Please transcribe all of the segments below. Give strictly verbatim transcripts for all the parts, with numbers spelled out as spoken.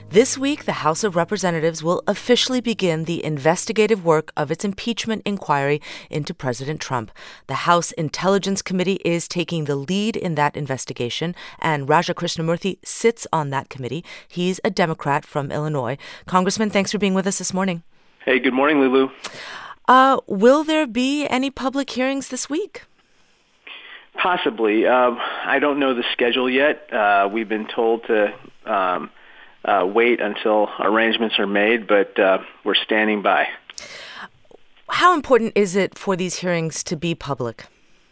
This week, the House of Representatives will officially begin the investigative work of its impeachment inquiry into President Trump. The House Intelligence Committee is taking the lead in that investigation, and Raja Krishnamoorthi sits on that committee. He's a Democrat from Illinois. Congressman, thanks for being with us this morning. Hey, good morning, Lulu. Uh, will there be any public hearings this week? Possibly. Uh, I don't know the schedule yet. Uh, we've been told to um, uh, wait until arrangements are made, but uh, we're standing by. How important is it for these hearings to be public?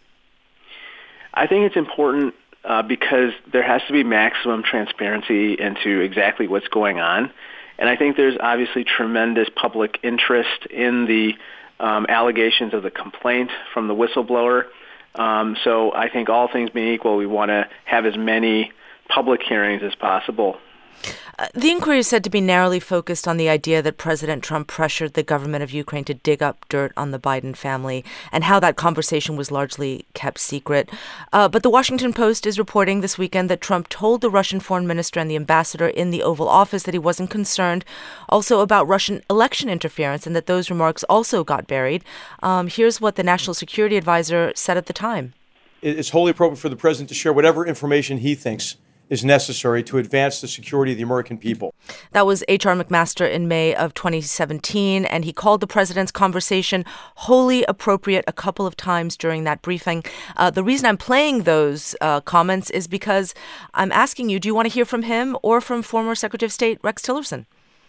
I think it's important uh, because there has to be maximum transparency into exactly what's going on. And I think there's obviously tremendous public interest in the um, allegations of the complaint from the whistleblower. Um, so I think all things being equal, we want to have as many public hearings as possible. Uh, the inquiry is said to be narrowly focused on the idea that President Trump pressured the government of Ukraine to dig up dirt on the Biden family and how that conversation was largely kept secret. Uh, but the Washington Post is reporting this weekend that Trump told the Russian foreign minister and the ambassador in the Oval Office that he wasn't concerned also about Russian election interference and that those remarks also got buried. Um, here's what the National Security Advisor said at the time. It's wholly appropriate for the president to share whatever information he thinks is necessary to advance the security of the American people. That was H R McMaster in May of twenty seventeen, and he called the president's conversation wholly appropriate a couple of times during that briefing. Uh, the reason I'm playing those uh, comments is because I'm asking you, do you want to hear from him or from former Secretary of State Rex Tillerson?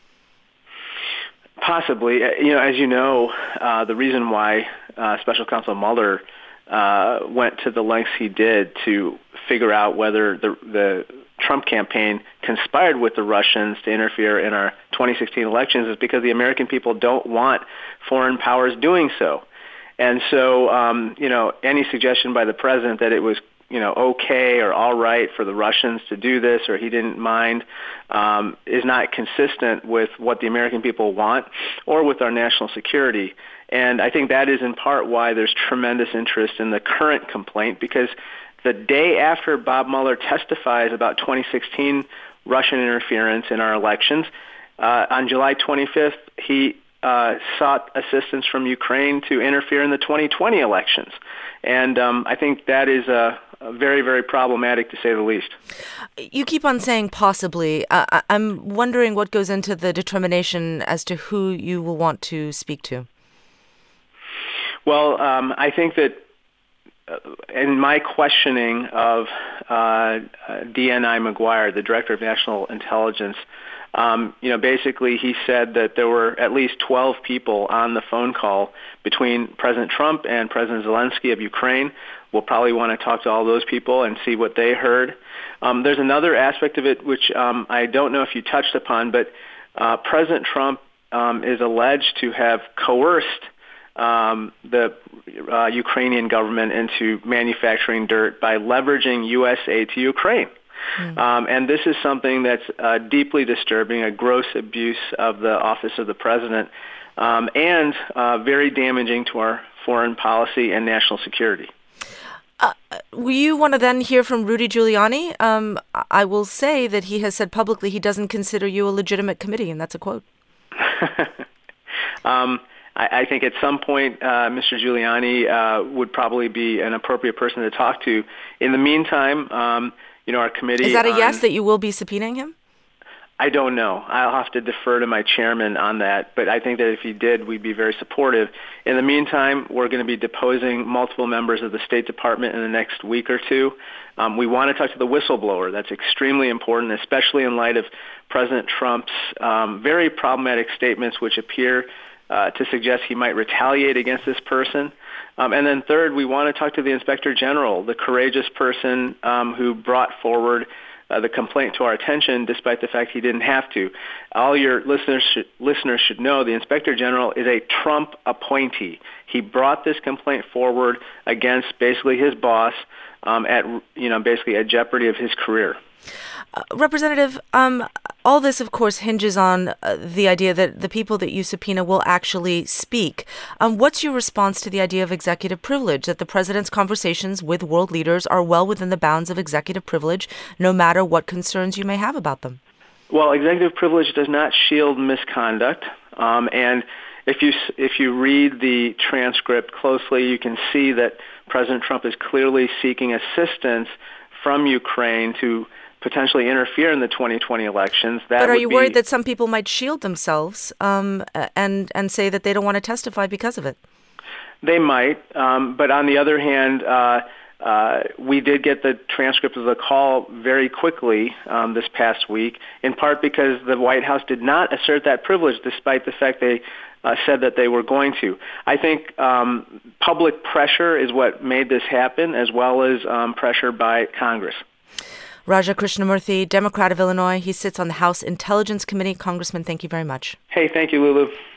Possibly. You know, as you know, uh, the reason why uh, Special Counsel Mueller uh, went to the lengths he did to figure out whether the, the Trump campaign conspired with the Russians to interfere in our twenty sixteen elections is because the American people don't want foreign powers doing so. And so, um, you know, any suggestion by the president that it was, you know, okay or all right for the Russians to do this or he didn't mind um, is not consistent with what the American people want or with our national security. And I think that is in part why there's tremendous interest in the current complaint, because the day after Bob Mueller testifies about twenty sixteen Russian interference in our elections, uh, on July twenty-fifth, he uh, sought assistance from Ukraine to interfere in the twenty twenty elections. And um, I think that is uh, very, very problematic, to say the least. You keep on saying possibly. Uh, I'm wondering what goes into the determination as to who you will want to speak to. Well, um, I think that in my questioning of uh, D N I McGuire, the Director of National Intelligence, um, you know, basically he said that there were at least twelve people on the phone call between President Trump and President Zelensky of Ukraine. We'll probably want to talk to all those people and see what they heard. Um, there's another aspect of it which um, I don't know if you touched upon, but uh, President Trump um, is alleged to have coerced Um, the uh, Ukrainian government into manufacturing dirt by leveraging U S aid to Ukraine. Mm. Um, and this is something that's uh, deeply disturbing, a gross abuse of the office of the president, um, and uh, very damaging to our foreign policy and national security. Uh, will you want to then hear from Rudy Giuliani? Um, I will say that he has said publicly he doesn't consider you a legitimate committee, and that's a quote. um I think at some point, uh, Mister Giuliani uh, would probably be an appropriate person to talk to. In the meantime, um, you know, our committee... Is that a on, yes, that you will be subpoenaing him? I don't know. I'll have to defer to my chairman on that. But I think that if he did, we'd be very supportive. In the meantime, we're going to be deposing multiple members of the State Department in the next week or two. Um, we want to talk to the whistleblower. That's extremely important, especially in light of President Trump's um, very problematic statements, which appear Uh, to suggest he might retaliate against this person. Um, and then third, we want to talk to the Inspector General, the courageous person um, who brought forward uh, the complaint to our attention despite the fact he didn't have to. All your listeners should, listeners should know the Inspector General is a Trump appointee. He brought this complaint forward against basically his boss um, at, you know, basically at jeopardy of his career. Uh, Representative, um, all this, of course, hinges on uh, the idea that the people that you subpoena will actually speak. Um, what's your response to the idea of executive privilege, that the president's conversations with world leaders are well within the bounds of executive privilege, no matter what concerns you may have about them? Well, executive privilege does not shield misconduct, um, and if you if you read the transcript closely, you can see that President Trump is clearly seeking assistance from Ukraine to potentially interfere in the twenty twenty elections. That but are would you be, worried that some people might shield themselves um, and and say that they don't want to testify because of it? They might, um, but on the other hand, uh, uh, we did get the transcript of the call very quickly um, this past week, in part because the White House did not assert that privilege, despite the fact they uh, said that they were going to. I think um, public pressure is what made this happen, as well as um, pressure by Congress. Raja Krishnamoorthi, Democrat of Illinois. He sits on the House Intelligence Committee. Congressman, thank you very much. Hey, thank you, Lulu.